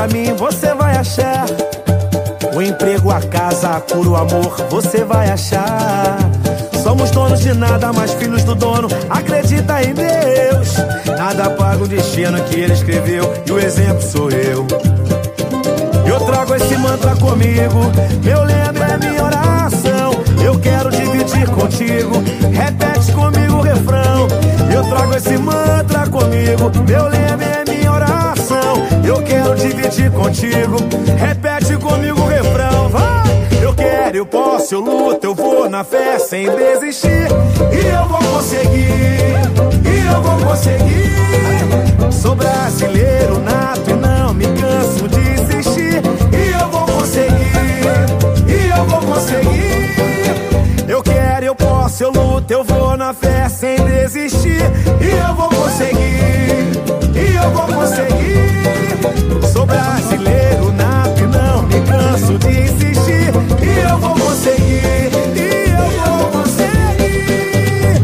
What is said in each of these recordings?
caminho você vai achar. O emprego, a casa, a cura, o amor você vai achar. Somos donos de nada, mas filhos do dono. Acredita em Deus. Nada paga o destino que ele escreveu, e o exemplo sou eu. Eu trago esse mantra comigo, meu lema é minha oração. Eu quero dividir contigo, repete comigo o refrão. Eu trago esse mantra comigo, meu lema é minha oração. Eu quero dividir contigo, repete comigo o refrão. Vai! Eu quero, eu posso, eu luto, eu vou na fé sem desistir. E eu vou conseguir, e eu vou conseguir. Sou brasileiro nato e não me canso de insistir. E eu vou conseguir, e eu vou conseguir. Eu quero, eu posso, eu luto, eu vou na fé sem desistir. E eu vou conseguir, e eu vou conseguir. Sou brasileiro nato e não me canso de insistir. E eu vou conseguir, e eu vou conseguir.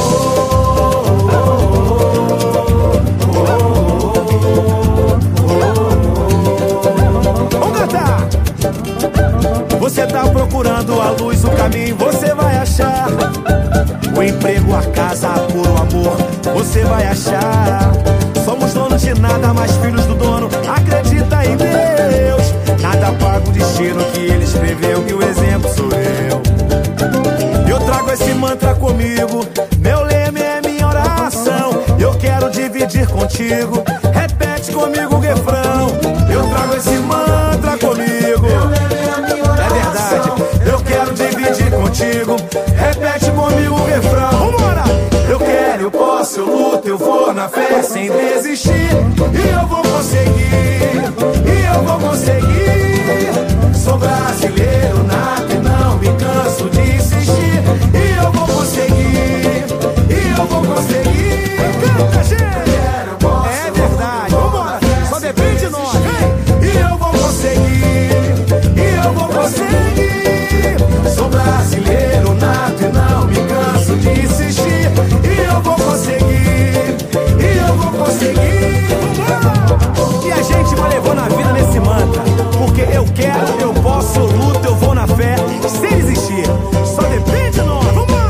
Vamos cantar! Você tá procurando a luz, o caminho você vai achar. O emprego, a casa, a cura, o amor você vai achar. Somos donos de nada, mas filhos do dono. Acredita em Deus. Nada paga o destino que ele escreveu, e o exemplo sou eu. Eu trago esse mantra comigo, meu lema é minha oração. Eu quero dividir contigo, repete comigo o refrão. Eu trago esse mantra comigo, é verdade. Eu quero dividir contigo, repete comigo o refrão. Vambora! Eu quero, eu posso, eu luto, eu vou na fé sem desistir. E eu vou conseguir, e eu vou conseguir. Sou brasileiro nato e não me canso de insistir. E eu vou conseguir, e eu vou conseguir. Canta, gente! É verdade, vambora! Só depende de nós, vem! E eu vou conseguir, e eu vou conseguir. Sou brasileiro nato e não me canso de insistir. E eu vou conseguir, e eu vou conseguir. E a gente vai levando a vida nesse mantra, porque eu quero, eu posso, eu luto, eu vou na fé sem desistir. Só depende de nós, vambora!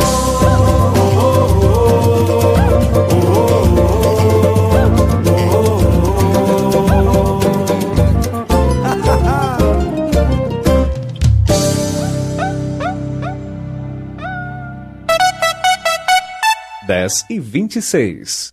Dez e 26.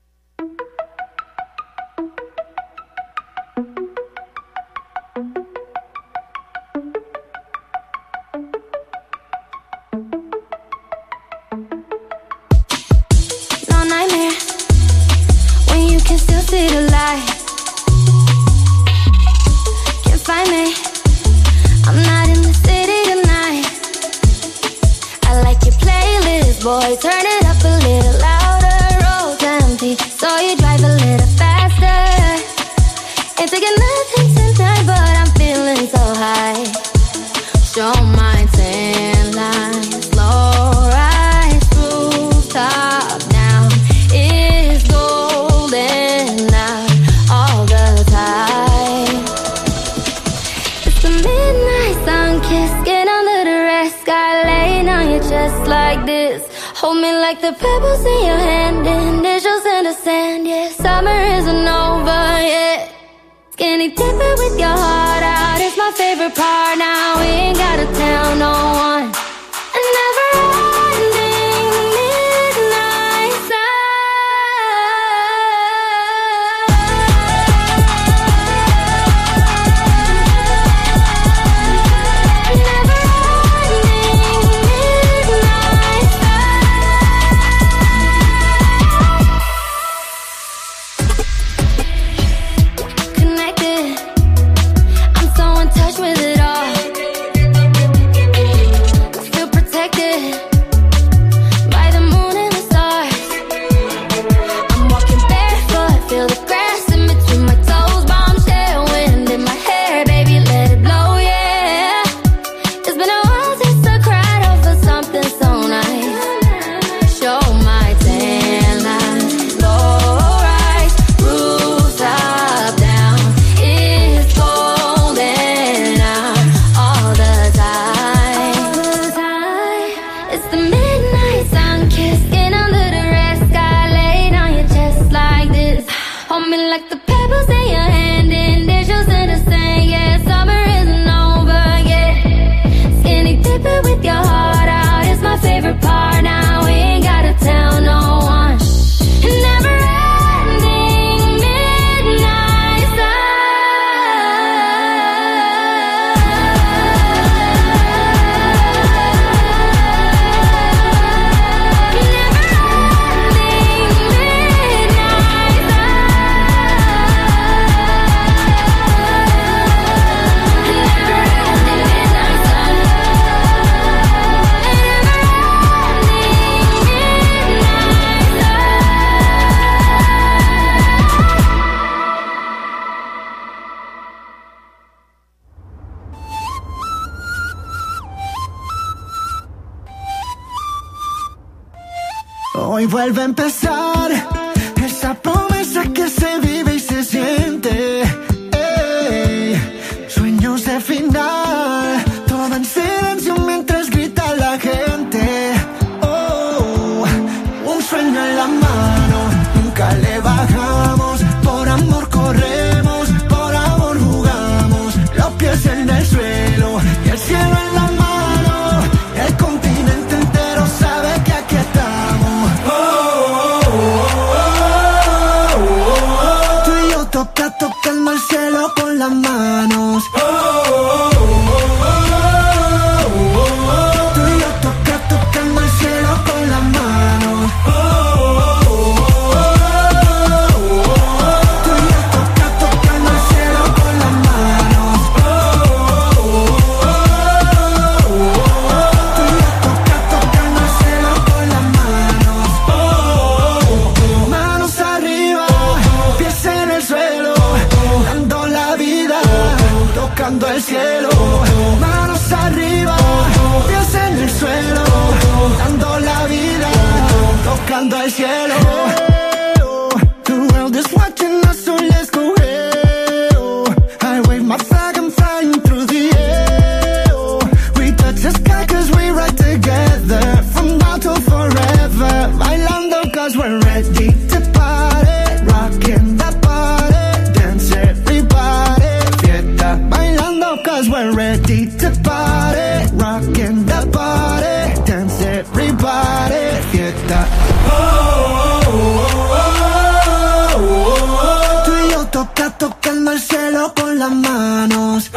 Boy, turn it up a little louder, road's empty, so you drive a little faster. Ain't taking nothing tonight, but I'm feeling so high. Show my tan line, slow rise, rooftop now is golden out all the time. It's the midnight sun kiss, get under the red sky, laying on your chest like this. Hold me like the pebbles in your hand, initials in the sand, yeah. Summer isn't over yet. Skinny dipping with your heart out, it's my favorite part. Now we ain't gotta tell no one. A never-ending midnight sun. A never-ending midnight sun. Connected, I'm so in touch with it all. on me like the pebbles in your hand, and there's just in the sand. Yeah, summer isn't over yet. Skinny dipping with your heart out is my favorite part. Now we ain't gotta tell no one. Never ending midnight sun. Hoy vuelve a empezar esa promesa que se vive y se siente. Sueños de final, todo en silencio mientras grita la gente. Un sueño en la mano, nunca le bajamos. Por amor corremos, por amor jugamos. Los pies en el suelo y el cielo en la mano. El continente entero sabe que aquí estamos. Tú y yo tocando el cielo con las manos. Tú y yo tocando el cielo con las manos. Tú y yo tocando el cielo con las manos. Tú y yo tocando el cielo con las manos. Manos arriba, pies en el suelo, dando la vida, tocando el cielo. Manos arriba, pies en el suelo, dando la vida, tocando el cielo. The world is watching us, so let's go hell. I wave my flag, I'm flying through the air. We touch the sky cause we ride together, from now till forever. Bailando cause we're ready to party, rocking the party, dance everybody, fiesta. Bailando cause we're ready to party, rocking the party, dance everybody, fiesta. Tú y yo tocando el cielo con las manos.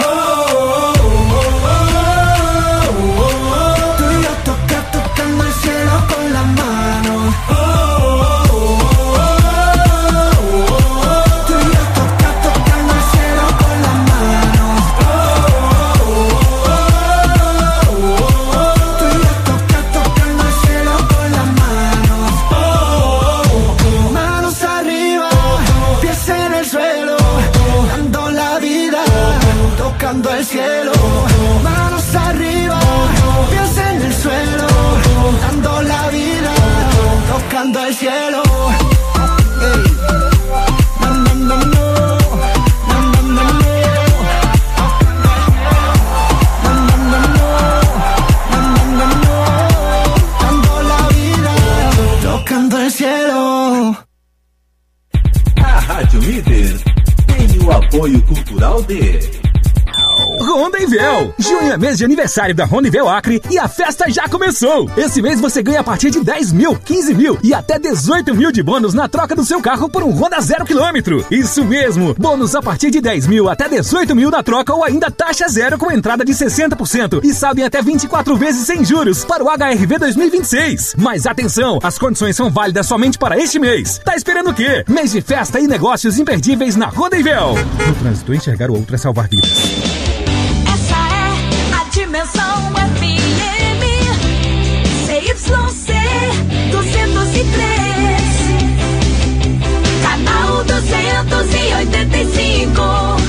Tú y yo tocando el cielo con las manos. Tú y yo tocando el cielo con las manos. Tú y yo tocando el cielo con las manos. Manos arriba, pies en el suelo, dando la vida, tocando el cielo. Manos arriba, pies en el suelo, dando la vida, tocando el cielo. Ey. No, no, no, no. No, no, no, no. No, no, no, no. No, no, no, no. Dando la vida, tocando el cielo. A Rádio Líder tem o apoio cultural de Rondevel. Junho é mês de aniversário da Rondevel Acre e a festa já começou. Esse mês você ganha a partir de 10 mil, 15 mil e até 18 mil de bônus na troca do seu carro por um Honda 0 km. Isso mesmo, bônus a partir de 10 mil até 18 mil na troca ou ainda taxa zero com entrada de 60% e saldo em até 24 vezes sem juros para o HRV 2026. Mas atenção, as condições são válidas somente para este mês. Tá esperando o quê? Mês de festa e negócios imperdíveis na Rondevel. No trânsito, enxergar o outro é salvar vidas. Dimensão FM CYC 203, canal 285.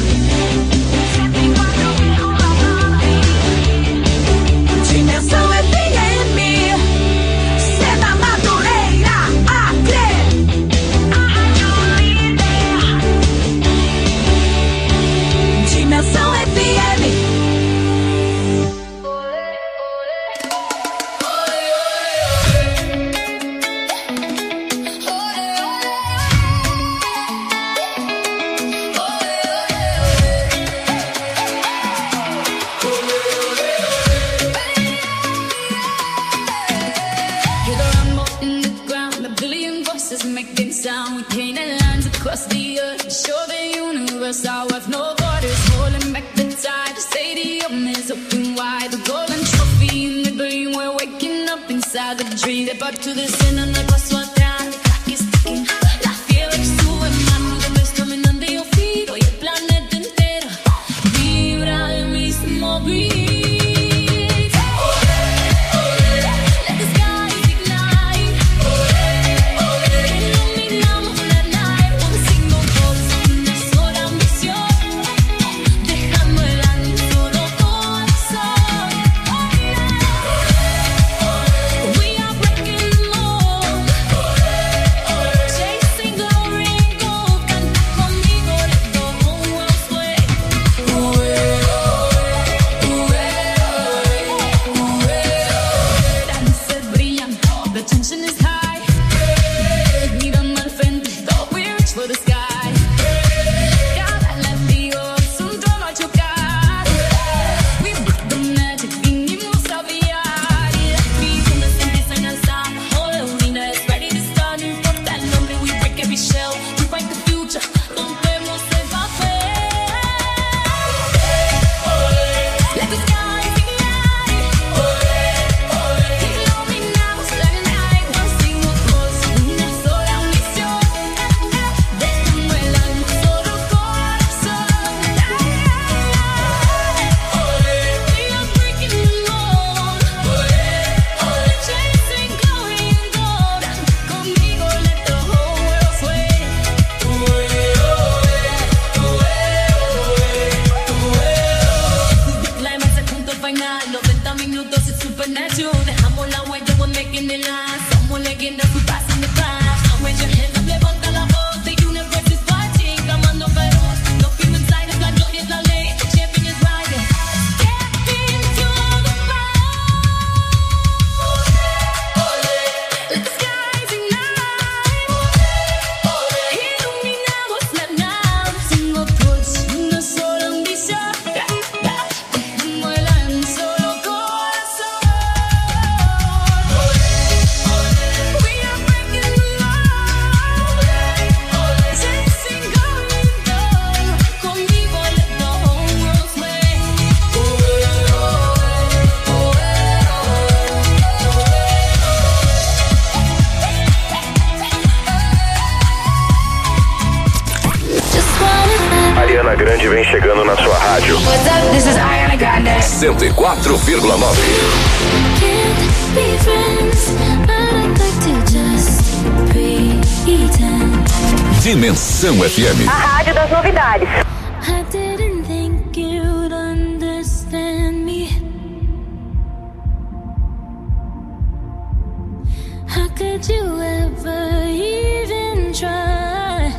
Dimensão FM, Cena Madureira, Acre. Dimensão FM. down, we painted lines across the earth. Show the universe our worth. No borders holding back the tide. The stadium is open wide. The golden trophy in the gleam. We're waking up inside the dream. Step up to the scene and I paso atrás. The clock is ticking. La fiebre sube, mano. The best caminando yo oído. Y el planeta entero vibra el mismo beat. Grande vem chegando na sua rádio. What's up? This is Ariana Grande. 104,9. Dimensão FM. A rádio das novidades. I didn't think you'd understand me. How could you ever even try?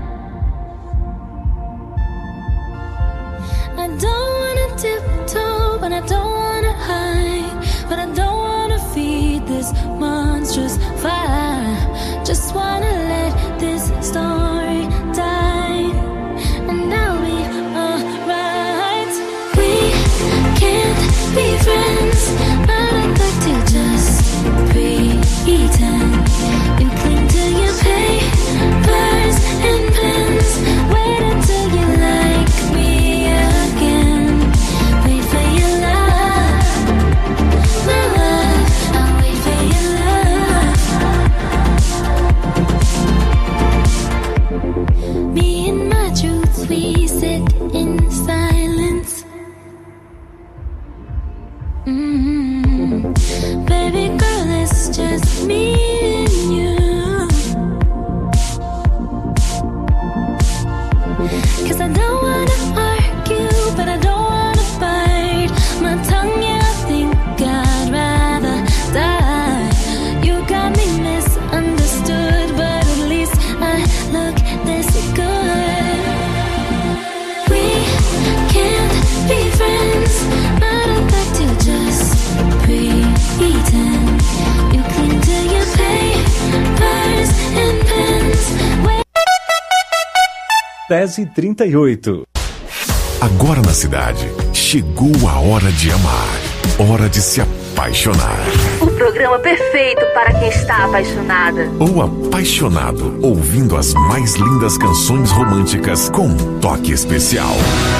I don't wanna tiptoe, but I don't wanna hide. But I don't wanna feed this monstrous fire. Just wanna let this story die, and I'll be alright. We can't be friends, but I'd like to just pretend. You cling to your papers and pens. Wait until you like me again. Wait for your love, my love. I'll wait for your love. Me and my truths, we sit in silence. Baby girl, it's just me and you. 'Cause I don't wanna argue, but I don't wanna bite my tongue, yeah, I think I'd rather die. You got me misunderstood, but at least I look this good. We can't be friends, but I'd like to just pretend. You cling to your papers and pens. 10h38. Agora na cidade, chegou a hora de amar, hora de se apaixonar. O programa perfeito para quem está apaixonada. Ou apaixonado, ouvindo as mais lindas canções românticas com um toque especial.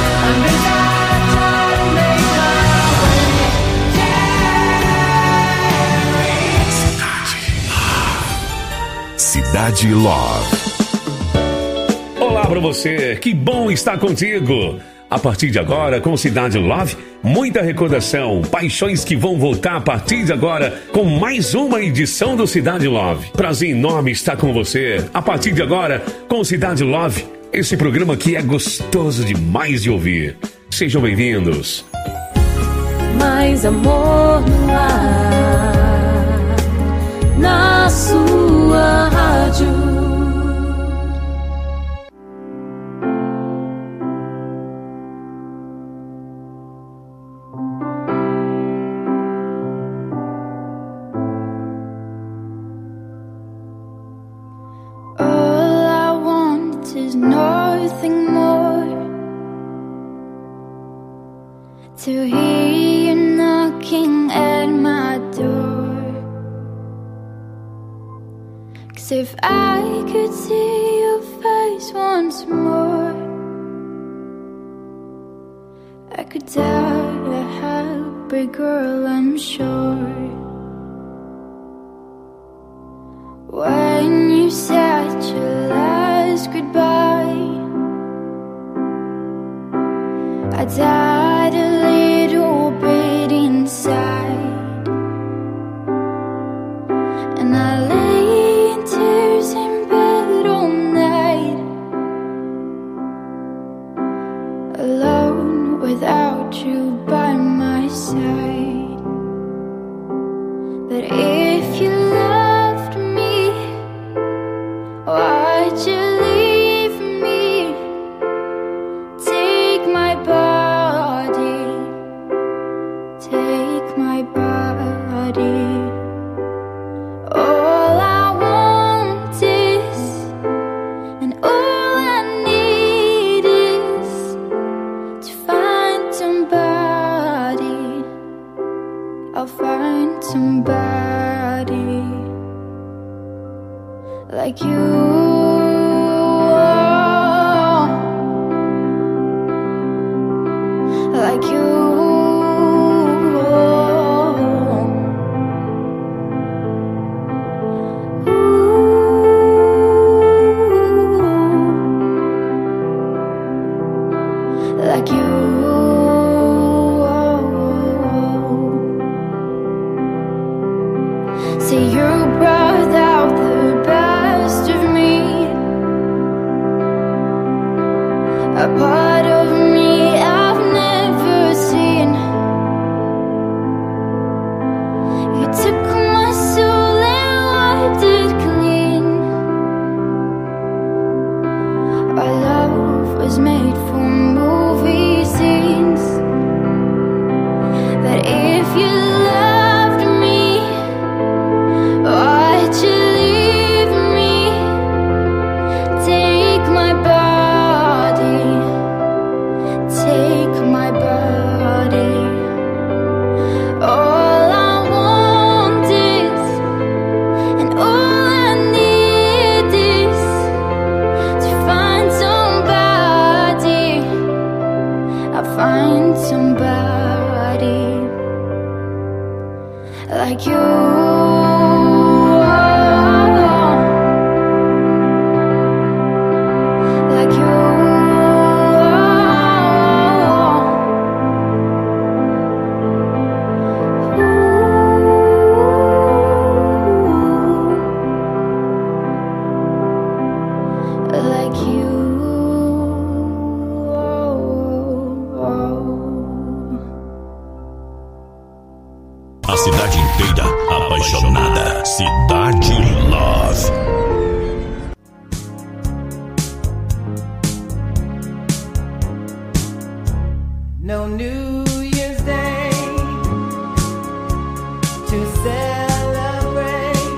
Cidade Love. Olá pra você, que bom estar contigo. A partir de agora, com Cidade Love, muita recordação, paixões que vão voltar a partir de agora com mais uma edição do Cidade Love. Prazer enorme estar com você. A partir de agora, com Cidade Love, esse programa que é gostoso demais de ouvir. Sejam bem-vindos. Mais amor no ar, na sua rádio. Nothing more to hear you knocking at my door. 'Cause if I could see your face once more, I could die a happy girl, I'm sure. When you said your last goodbye, I died a little bit inside, and I lay in tears in bed all night, alone without you by my side. But if you loved me, why'd you leave me? Take my body, take my body. All I want is, and all I need is to find somebody. I'll find somebody like you. Like you. Like you. See, you brought out the best of me, a part of me I've never seen. You took my soul and wiped it clean. Our love was made for movie scenes, but if you loved me, why'd you leave me? Take my body, take my body. All I want is, and all I need is to find somebody. I'll find somebody like you. Like you. Like you. A cidade inteira apaixonada. Cidade Love. No New Year's Day to celebrate.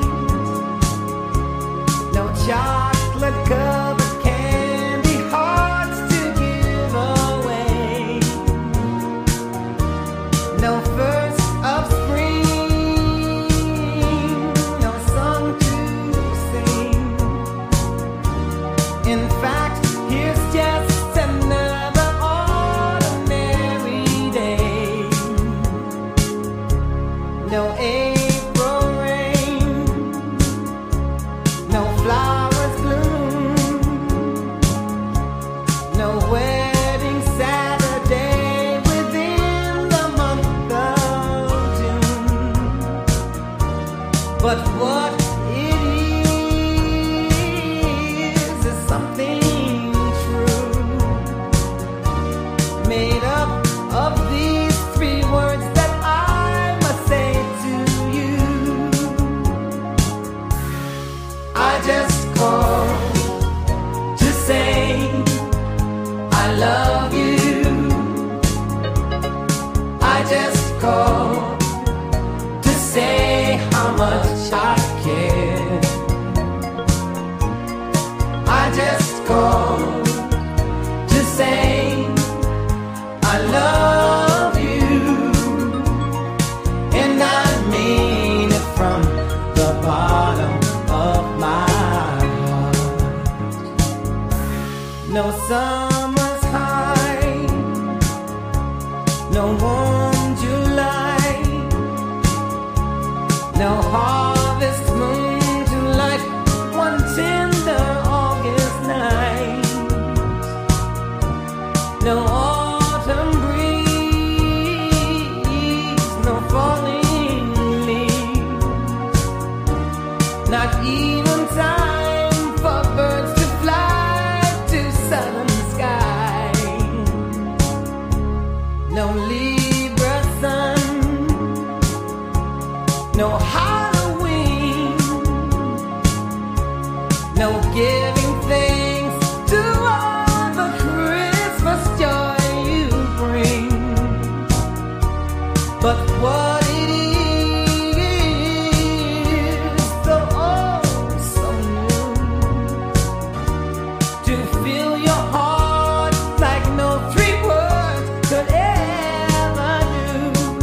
No chocolate covered candy hearts to give away. No first of spring But what it is something true, made up of these three words that I must say to you. I just called to say I love you. I just called to say how much I care. I just called to say I love you, and I mean it from the bottom of my heart. No summer's high, no warm July, no harvest moon to light one tender August night, no autumn breeze, no falling leaves, not even time for birds to fly to southern sky, no Libra sun, no Halloween, no giving thanks to all the Christmas joy you bring. But what it is, so oh, so new, to fill your heart like no three words could ever do.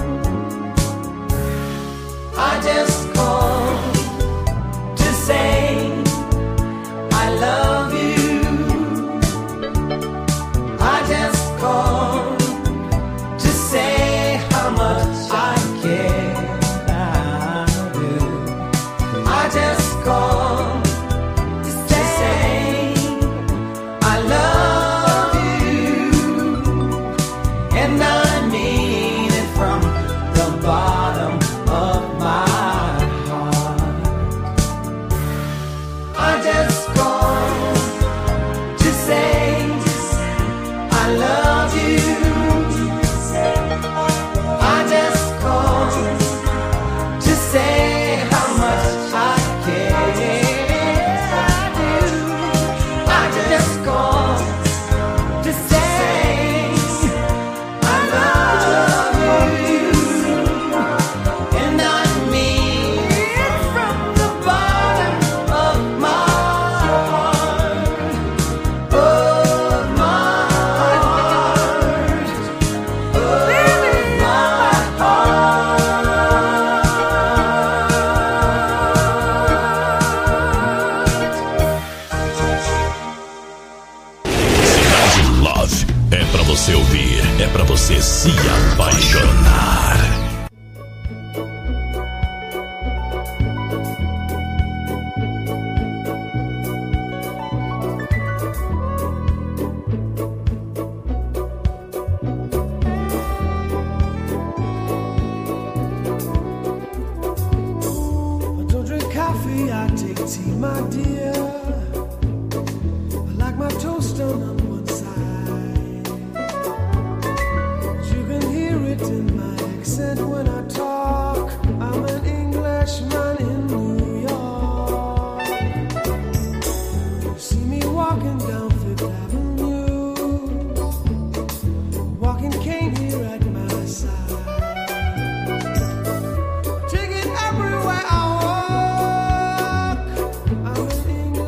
I just called to say I love you. I just called to say how much I care. I do. I just called to say I love you, and I mean it from the bottom of my heart. I just called to say I love you. I just called to say how much I care. I do. I just called to say I love you, and I mean it from the bottom of my heart, of my heart, of my Cidade Love é pra você ouvir, é pra você se apaixonar. I don't drink coffee, I take tea, my dear. I like my toast done on one side. You can hear it in my accent when I talk. I'm an Englishman in New York. You see me walking down Fifth Avenue, walking cane here at my side. Take it everywhere I walk. I'm an Englishman.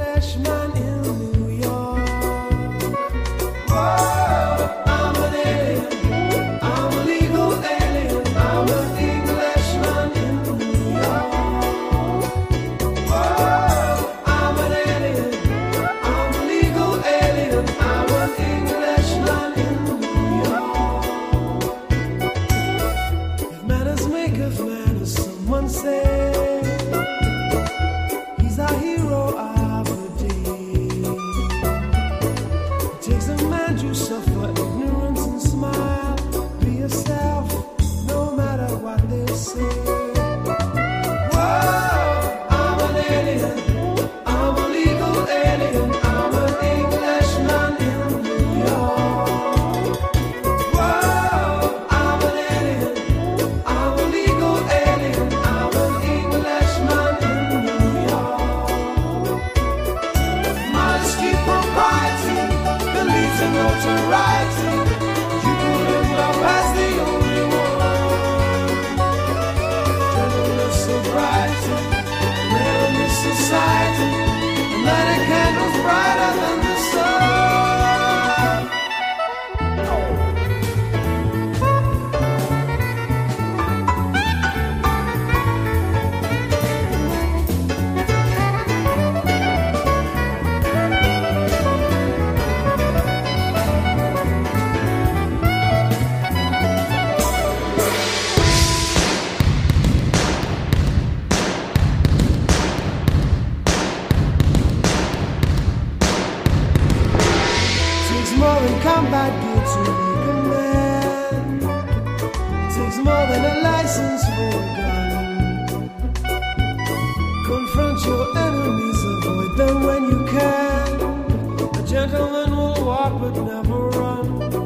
gentleman will walk but never run.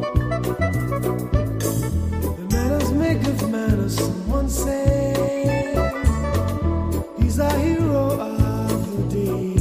The manners make of manners, someone say. He's a hero of the day.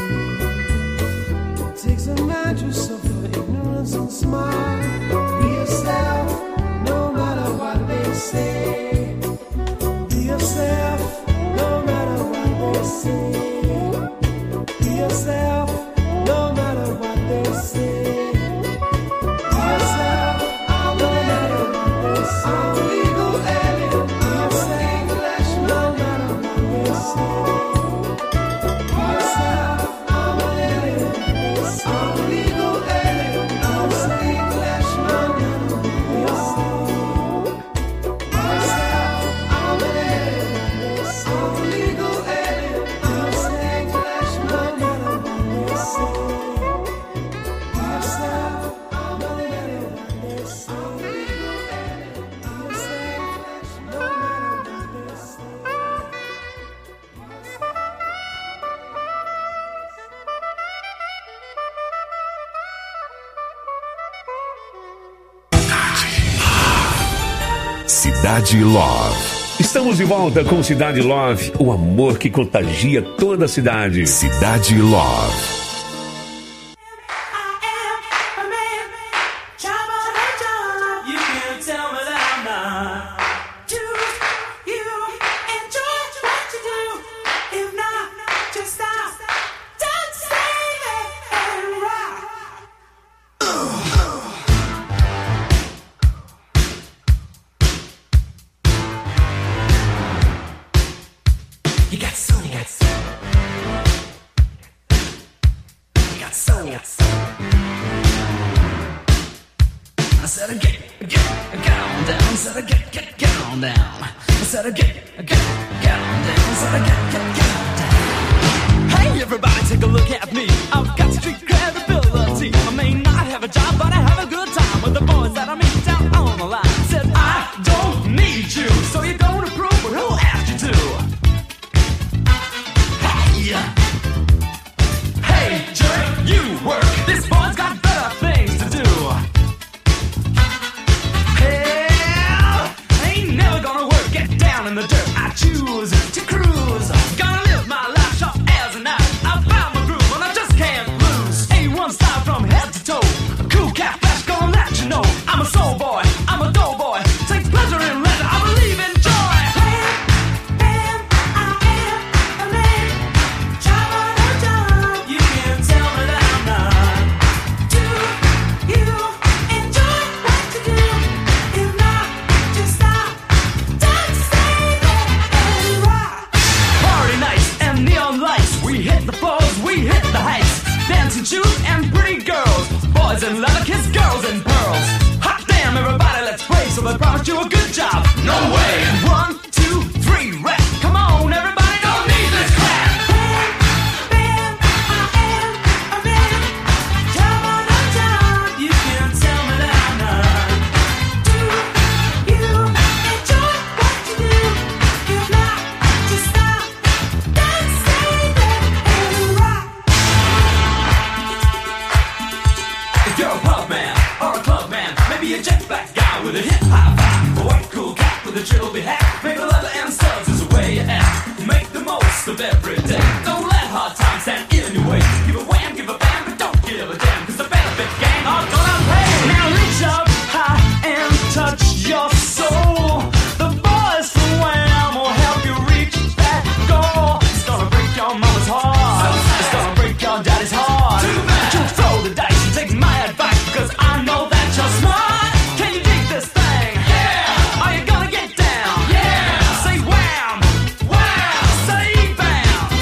It takes a man to suffer ignorance and smile. Be yourself, no matter what they say. Be yourself, no matter what they say. Be yourself, no matter what they say. Be yourself, no matter what they say. I'm a legal alien. Be yourself, no matter what they say. Be yourself, I'm an alien. I'm a legal alien. I'm a English, no matter what they say. Be yourself, I'm an alien. I'm a legal alien. I'm a English, no matter what they say. Be yourself, I'm an alien. I'm a legal alien. I'm a English, no matter what they say. Cidade Love. Estamos de volta com Cidade Love, o amor que contagia toda a cidade. Cidade Love. You can't tell me that I'm not. Do you enjoy what you do? If not, just stop. Don't say that and rock. You got soul. You got soul. I said get on down. Said get on down. I said get on down. Said get on down. Hey everybody, take a look at me. I've got street credibility. I may not have a job, but I have a good time with the boys that I meet down on the line. Said I don't need you, so you don't approve, but who asked you to? Hey, jerk, you work. This boy's got better things to do. Hell, ain't never gonna work. Get down in the dirt. I choose to cruise. Gonna live my life sharp as a knife. I found my groove and I just can't lose. A1 style from head to toe. A cool cat flash gonna let you know. I'm a soul boy. I'm a dough boy. Take pleasure in leisure. I believe in joy. Shoes and pretty girls, boys in leather, kiss girls in pearls. Hot damn, everybody, let's play. So they promised you a good job. No way. 1, 2, 3, rap. Come on, everybody, don't need this crap. Bam, I am a man. Job on a job. You can't tell me that I'm not. Do you enjoy what you do? If not, just stop. Don't say that and rock. If you're a pub man or a club man, maybe a jet black guy with a hip hop vibe, a white cool cat with a trilby hat, maybe leather and studs is the way you act. Make the most of every day. Don't let hard times stand in your way. Give a wham, give a bam, but don't give a damn, 'cause the benefit gang are gonna pay. Now reach up high and touch your soul. The boys from Wham will help you reach that goal. It's gonna break your mama's heart. It's gonna break your daddy's heart. But you throw the dice and take my advice, because I know that you're smart. Can you dig this thing? Yeah. Are you gonna get down? Yeah. Say wham, wham. Say bam,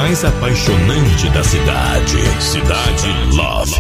mais apaixonante da cidade. Cidade Love.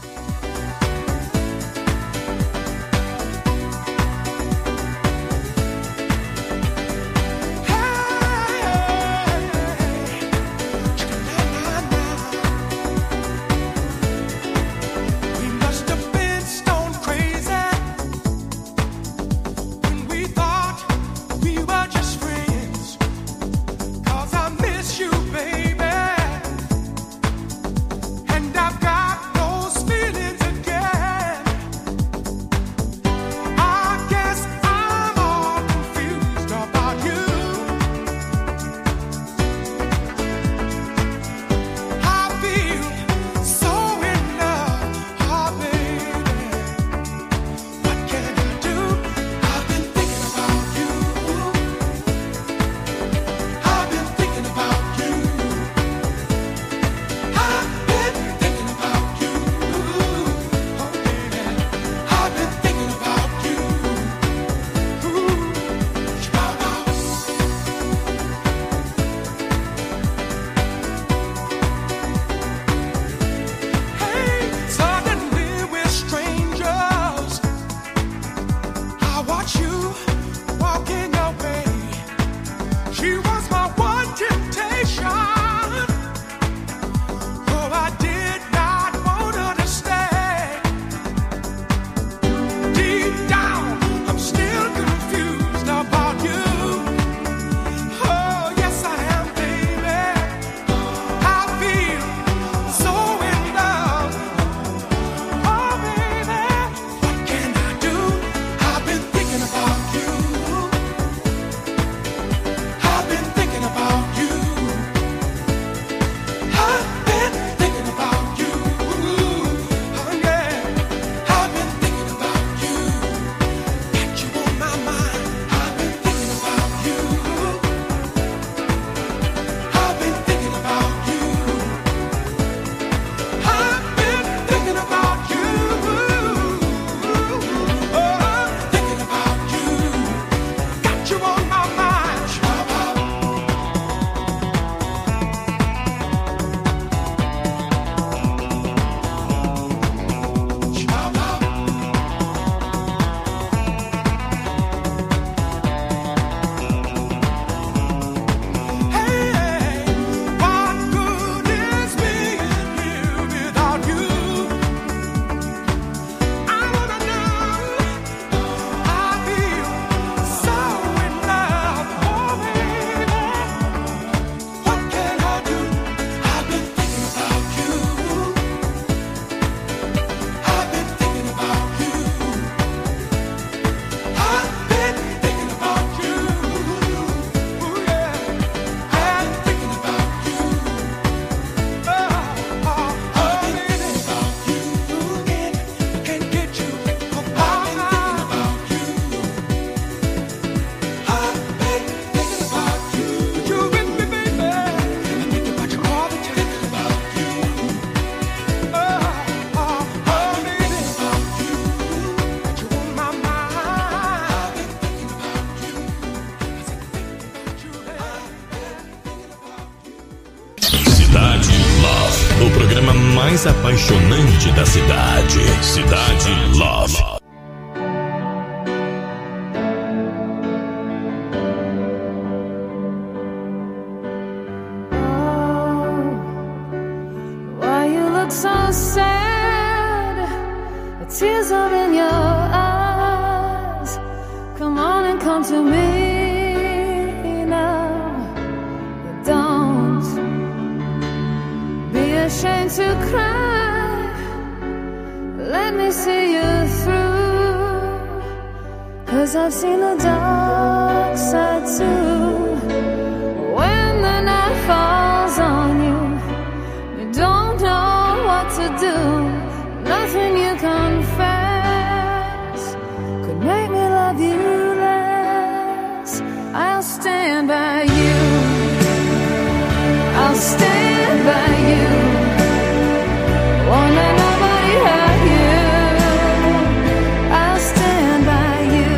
O programa mais apaixonante da cidade. Cidade Love. Why you look so sad? The tears are in your eyes. Come on and come to me now. Don't be ashamed to cry. Let me see you through. 'Cause I've seen the dark side too. When the night falls on you, you don't know what to do. Nothing you confess could make me love you less. I'll stand by you. I'll stand by you. Won't let nobody hurt you. I'll stand by you.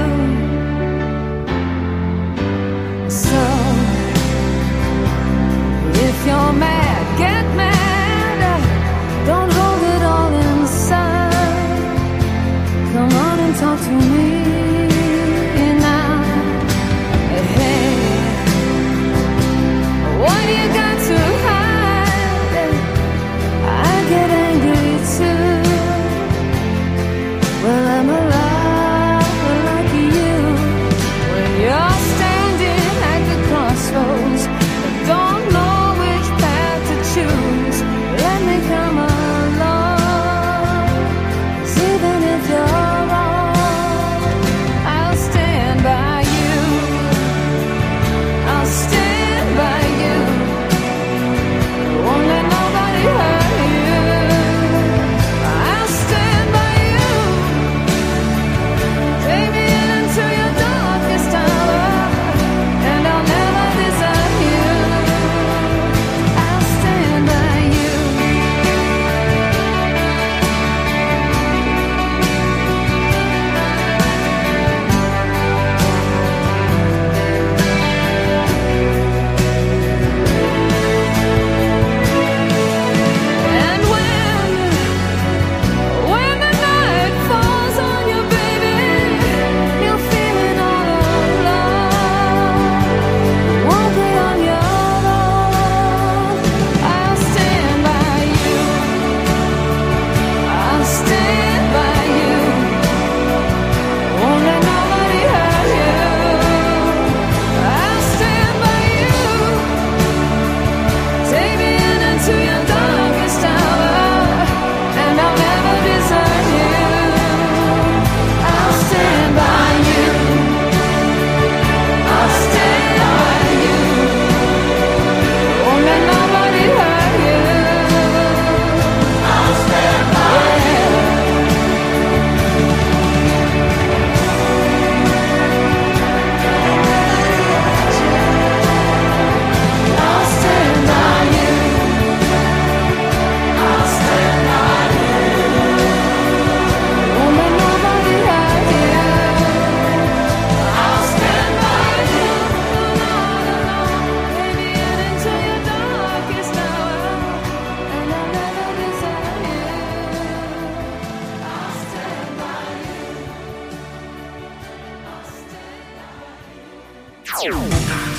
So if you're mad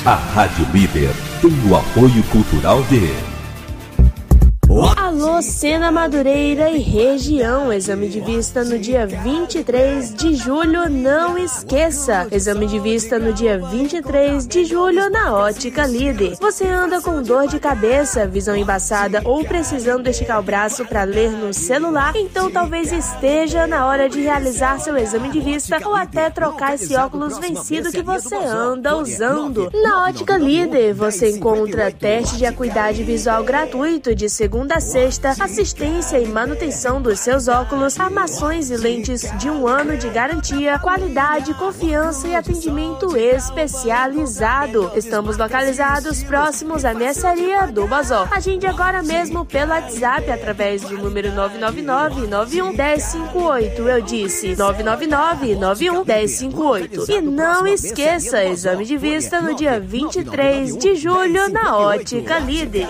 A Rádio Líder tem o apoio cultural de... Alô, Sena Madureira e região. Exame de vista no dia 23 de julho, não esqueça. Exame de vista no dia 23 de julho na Ótica Líder. Você anda com dor de cabeça, visão embaçada ou precisando esticar o braço para ler no celular? Então talvez esteja na hora de realizar seu exame de vista ou até trocar esse óculos vencido que você anda usando. Na Ótica Líder você encontra teste de acuidade visual gratuito de segunda a sexta, assistência e manutenção dos seus óculos, armações e lentes de 1 ano de garantia, qualidade, confiança e atendimento especializado. Estamos localizados próximos à mercearia do Bazó. Agende agora mesmo pelo WhatsApp através do número 999-91-1058. Eu disse 999-91-1058. E não esqueça, exame de vista no dia 23 de julho na Ótica Líder.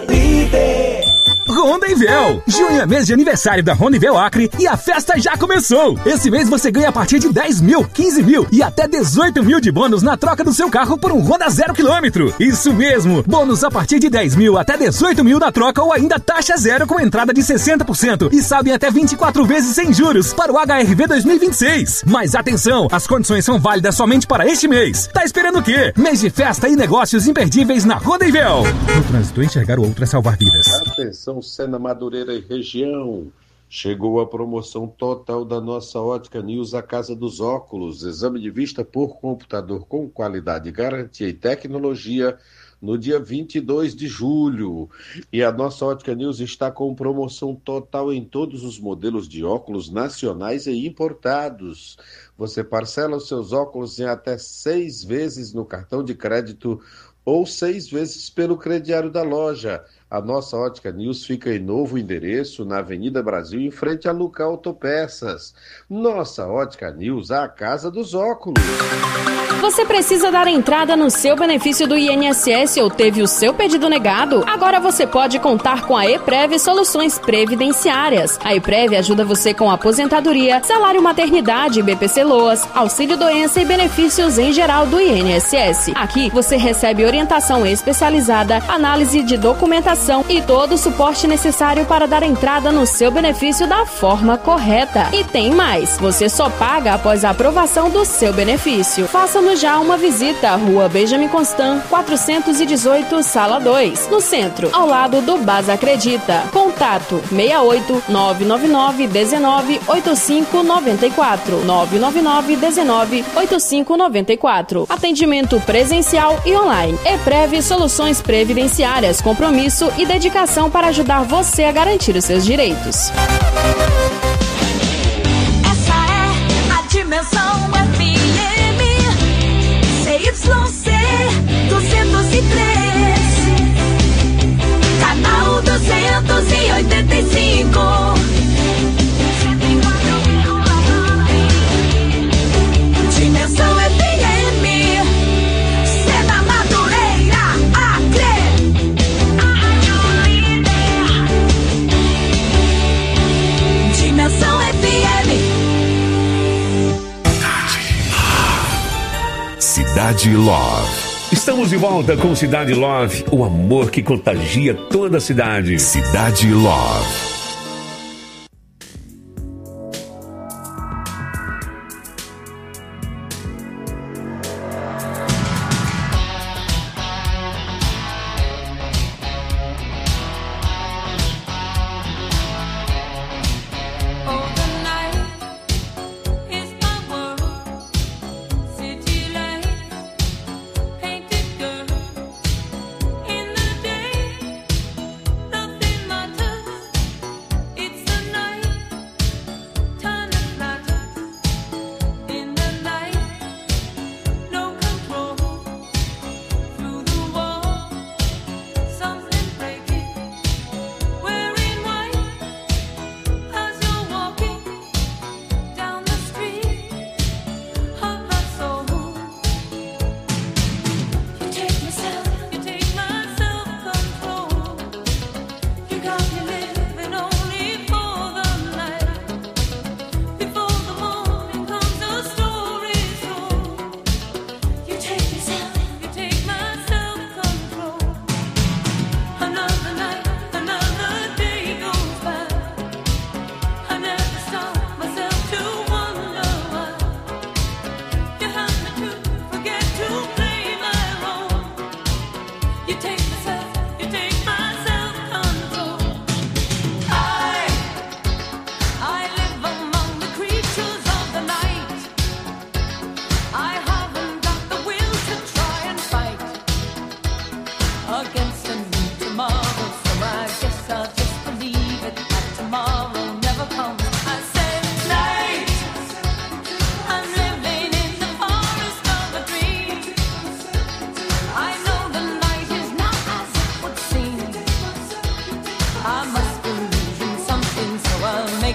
Ronda-Véu. Junho é mês de aniversário da Ronda-Véu Acre e a festa já começou. Esse mês você ganha a partir de 10 mil, 15 mil e até 18 mil de bônus na troca do seu carro por um Honda 0 km. Isso mesmo, bônus a partir de 10 mil até 18 mil na troca ou ainda taxa zero com entrada de 60% e saldo em até 24 vezes sem juros para o HRV 2026. Mas atenção, as condições são válidas somente para este mês. Tá esperando o quê? Mês de festa e negócios imperdíveis na Ronda-Véu. No trânsito, enxergar o outro é salvar vidas. Atenção, Sena Madureira e região. Chegou a promoção total da nossa Ótica News, a Casa dos Óculos. Exame de vista por computador com qualidade, garantia e tecnologia no dia 22 de julho. E a nossa Ótica News está com promoção total em todos os modelos de óculos nacionais e importados. Você parcela os seus óculos em até 6 vezes no cartão de crédito ou 6 vezes pelo crediário da loja. A nossa Ótica News fica em novo endereço, na Avenida Brasil, em frente a Luca Autopeças. Nossa Ótica News, a Casa dos Óculos. Você precisa dar entrada no seu benefício do INSS ou teve o seu pedido negado? Agora você pode contar com a EPREV Soluções Previdenciárias. A EPREV ajuda você com aposentadoria, salário maternidade, BPC-LOAS, auxílio-doença e benefícios em geral do INSS. Aqui você recebe orientação especializada, análise de documentação e todo o suporte necessário para dar entrada no seu benefício da forma correta. E tem mais, você só paga após a aprovação do seu benefício. Faça-nos já uma visita à Rua Benjamin Constant, 418, Sala 2, no centro, ao lado do Basa Acredita. Contato 68 999 19 8594 999 19 8594. Atendimento presencial e online. EPREV Soluções Previdenciárias, compromisso e dedicação para ajudar você a garantir os seus direitos. Essa é a Dimensão FM CYC 203, canal 285. Dimensão FM, Sena Madureira, Acre. Dimensão FM. Cidade Love. Estamos de volta com Cidade Love, o amor que contagia toda a cidade. Cidade Love.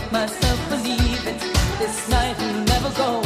make myself believe it. This night will never go.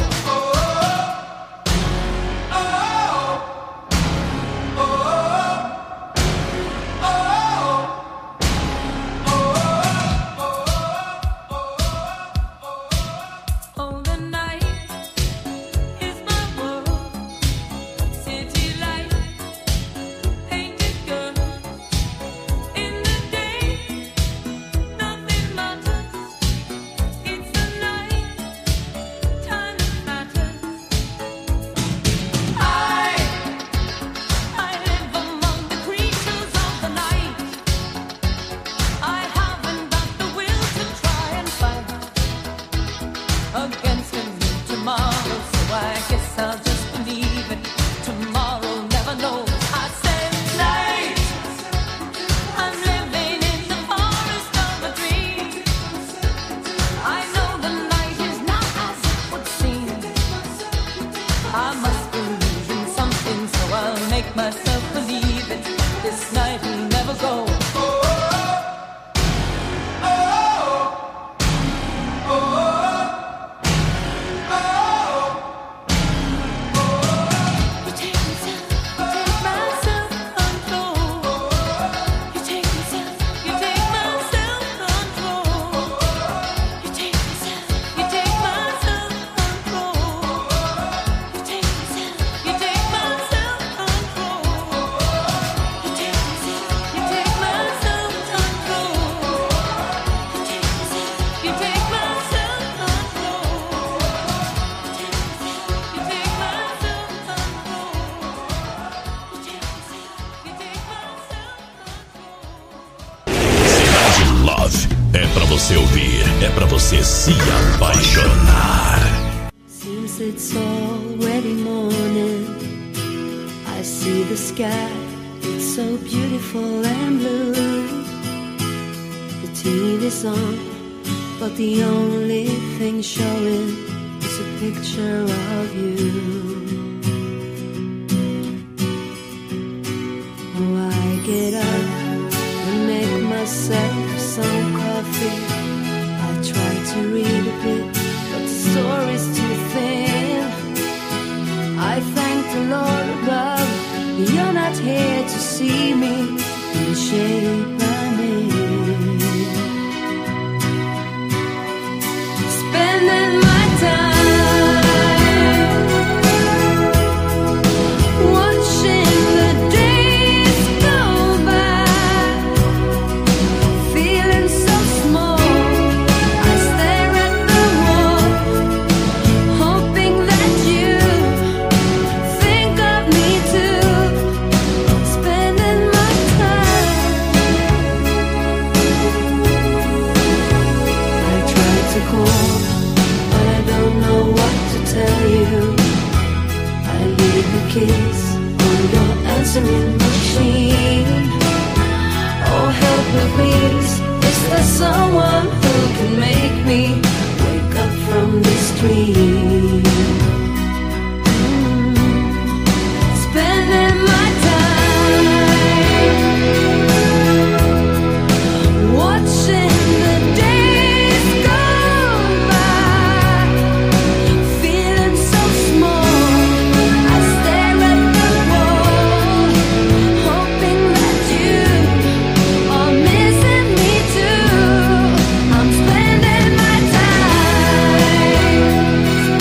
É pra você ouvir, é pra você se apaixonar. Seems it's already morning. I see the sky, it's so beautiful and blue. The TV's on, but the only thing showing is a picture of you. Oh, I get up and make myself some coffee. I try to read a bit, but the story's too thin. I thank the Lord above, you're not here to see me in the shape I'm in. Spending my time watching the days go by, feeling so small. I stare at the wall, hoping that you think of me too. Spending my time. I try to call, but I don't know what to tell you. I leave the keys on your answering machine. Oh, help me please, is there someone who can make me wake up from this dream? Spending my time watching the days go by, feeling so small. I stare at the wall, hoping that you are missing me too. I'm spending my time.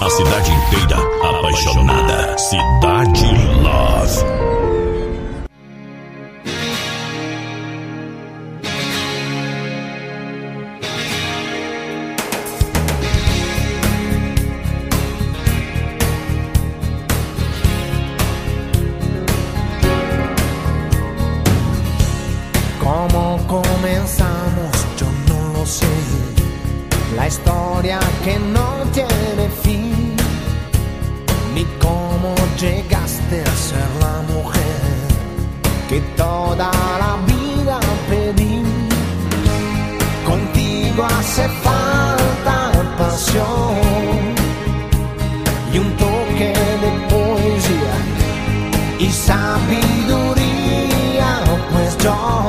A cidade inteira apaixonada. Cidade Love. ¿Cómo comenzamos? Yo no lo sé. La historia que no tiene fin. Ni cómo llegaste a ser la mujer que toda la vida pedí. Contigo hace falta pasión y un toque de poesía y sabiduría, pues yo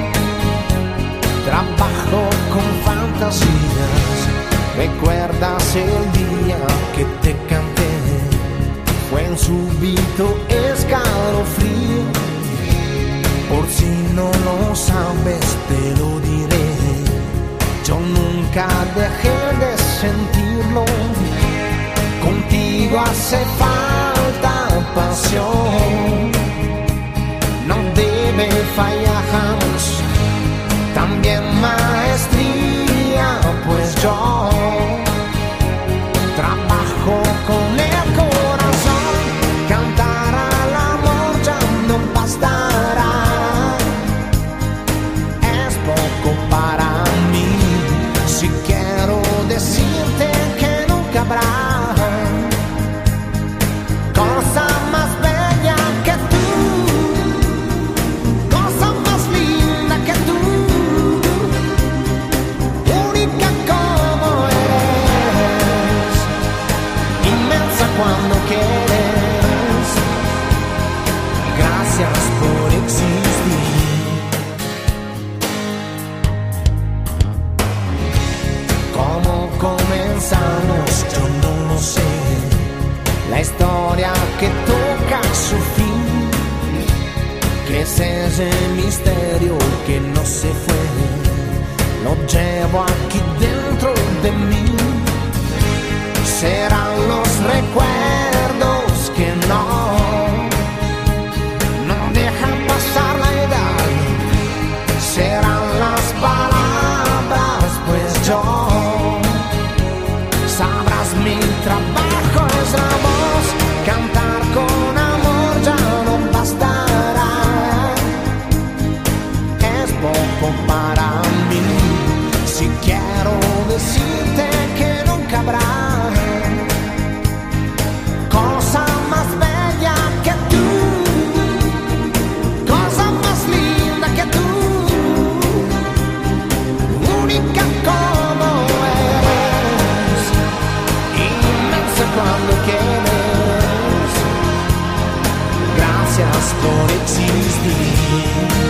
trabajo con fantasías. ¿Recuerdas el día que te canté? Fue un súbito escalofrío. Por si no lo sabes te lo diré. Yo nunca dejé de sentirlo. Contigo hace falta pasión. No debe fallar jamás. También maestría, pues yo trabajo con el corazón. Cantar al amor ya no bastará. Es poco para mí. Si quiero decirte que nunca habrá cosa más bella que tú. Cuando quieres, gracias por existir. ¿Cómo comenzamos? Yo no lo sé. La historia que toca su fin, que es ese misterio que no se fue, lo llevo aquí dentro de mí. Serán los recuerdos que no dejan pasar la edad. Serán las palabras, pues yo sabrás mi trabajo es la voz. Cantar con amor ya no bastará. Es poco para mí. Si quiero decirte que nunca habrá cosa más bella que tú, cosa más linda que tú, única como eres, inmensa cuando quieres. Gracias por existir.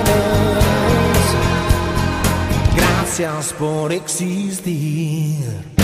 Gracias por existir.